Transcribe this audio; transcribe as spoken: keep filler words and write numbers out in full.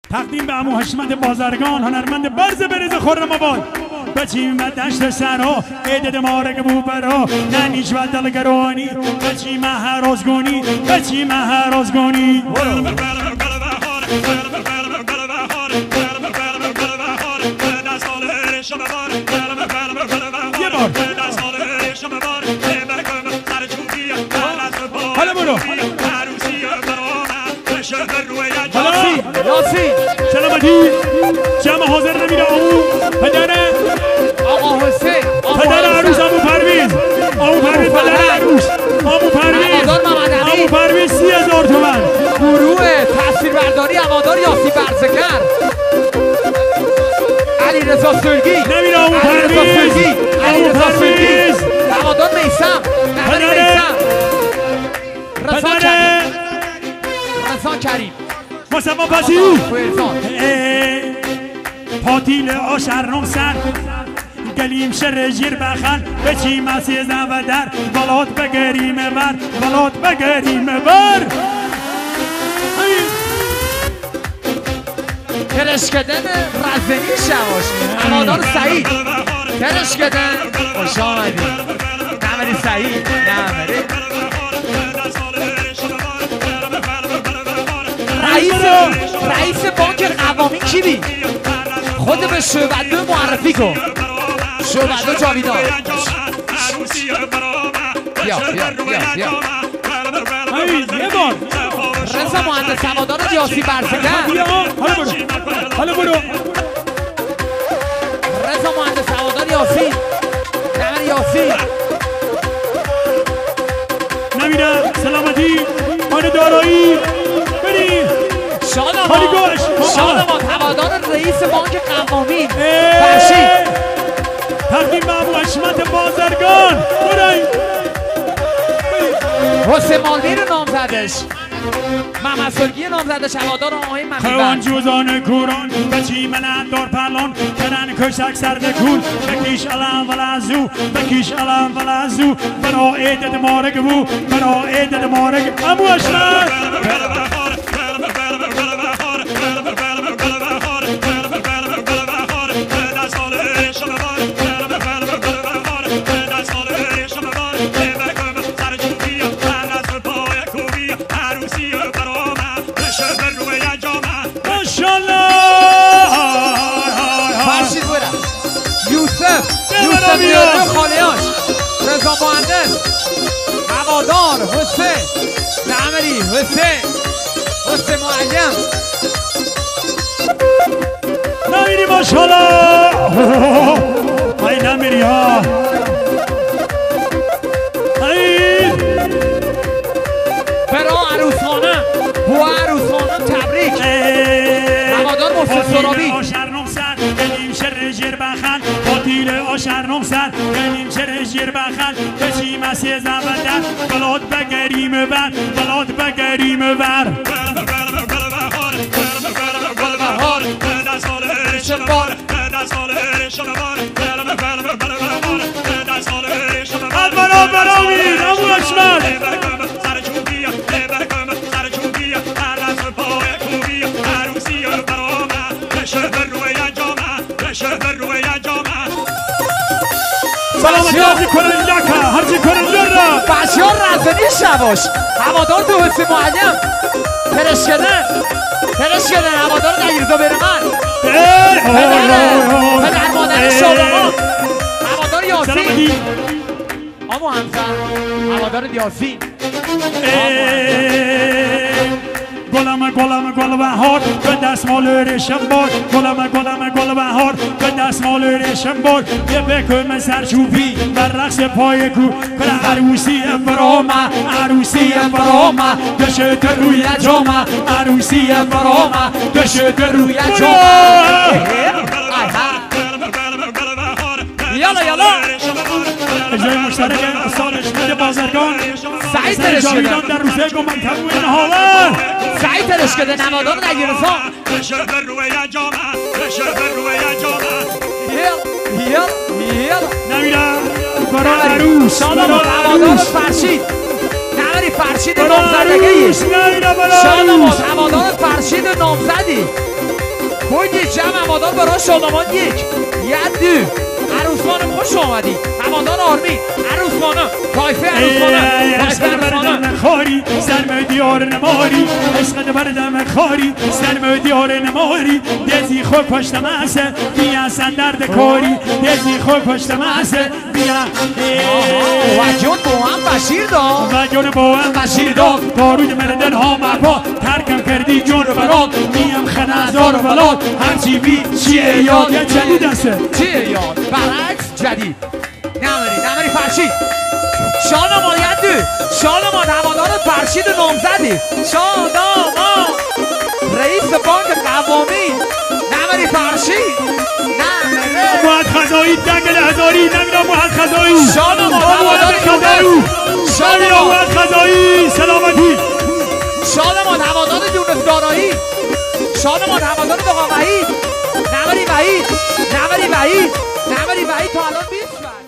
تقدیم به عمو حشمت بازرگان هنرمند برز بریز خرم آباد بچیم و دشت سرها عیدد مارگ بوبرها ننیش و دلگرانی بچیم هرازگونی بچیم هرازگونی یه بار حالا برو یاسی یاسی سلامتی جمع حاضر نمیره آمو پدر آقا حسین پدر عروس آمو پرویز آمو پرویز پدر عروس آمو پرویز آمو پرویز سی هزار تومن گروه تصویربرداری هوادار یاسی برزگر علی رضا سلگی نمیره آمو علی رضا پرویز سلگی علی آمو رضا سلگی پرویز هوادار میثم نوری پدر میثم رضا پدر کریم رضا کریم مصطفی پسی فرزان پاتیل آشرنم سر گلیم شر جیر بخن بچیم از سیزن و در بلات بگریم بر بلات بگریم بر کرشکدن رزنی شواش هوادار سعید کرشکدن خوش آمدی نمری سعید نمری رئیس رئیس بانک قوامی کی بی؟ خود به شعبده معرفی کن شعبده جاویدان بیا بیا بیا بیا یه بار رضا مهندس هوادار یاسی برزگر بیا حالا برو حالا برو رضا مهندس هوادار یاسی نمر یاسی نمیره سلامتی آن دارایی بریم شادمان حالی گوش شادمان هوادار رئیس بانک قوامی فرشید تقدیم به عمو حشمت بازرگان برای حسین مالدی رو نام زدش محمد سلگی نام زدش هوادار آقای خوان ممیبند جوزان کوران بچی من دار پرلان کرن کشک سرد کول بکیش علم ولازو بکیش علم ولازو برا عیدد مارگ بو برا عیدد مارگ عمو حشمت یوسف میرانو خالیاش رضا مهندس هوادار حسین نعمری حسین حسین معلم نمیری ماشالله ای نمیری ها ای برا عروسانه بو عروسانه تبریک هوادار محسن سرابی گلیم شر جیر بخن پاتیل آشرنم سر گلیم شر جیر بخن بچیم از سیزن و در بلاد بگریم بر بلاد بگریم بر البرا برامی عمو حشمت سلامتی هرچی کننده که هرچی کننده را بسیار رزنی شواش هوادار تو حسین معلم پرشکدن پرشکدن هوادار نگیرزا بره من پدر مادر شادمان هوادار یاسین آمو همسر هوادار یاسین گلم گلم گل بهار به دستمال ریشم بار گلم گلم گل بهار به دستمال ریشم بار یه بکن سرچوبی بر رقص پای کو بر عروسی برام عروسی برام دشت روی جام عروسی برام دشت روی جام یالا یالا اجرای مشترک سالش بده بازرگان سعید ترشکدن در روزه گمان تبوی نهاور سعید ترشکدن هوادار نگیرزا یل یل یل نمیرم برای عروس شادمان هوادار فرشید نمری فرشید نامزدگی شادمان هوادار فرشید نامزدی باید یک جمع همادان برای شادمان یک یک دو عروس خانم خوش آمدی همادان آرمین عروس خانم تایفه عروس خانم عشق بردم خاری سرم دیار نماری عشق بردم خاری سرم دیار نماری دزی خود پشت مسه بیا سندرد کاری دزی خود پشت مسه بیا و جون با هم بشیر داد و جون با هم بشیر داد دارود مردن ها مرپا ترکم کردی جون برات میم خنزار و ولاد هرچی بی چیه یاد یا جدید هسته چیه یاد برعکس جدید نمری نمری فرشید شادمان یدو شادمان همادان فرشید و نامزدی شادمان رئیس بانک قوامی نمری فرشید نمری باید خزایی دنگل هزاری نمیدم باید خزایی شادمان همادان خزایی شادمان باید خزایی سلامتی شادمان همادان دونستارایی شادمان همادان دقا وحید نمری وحید نمری وحید نمری وحید تا الان بیست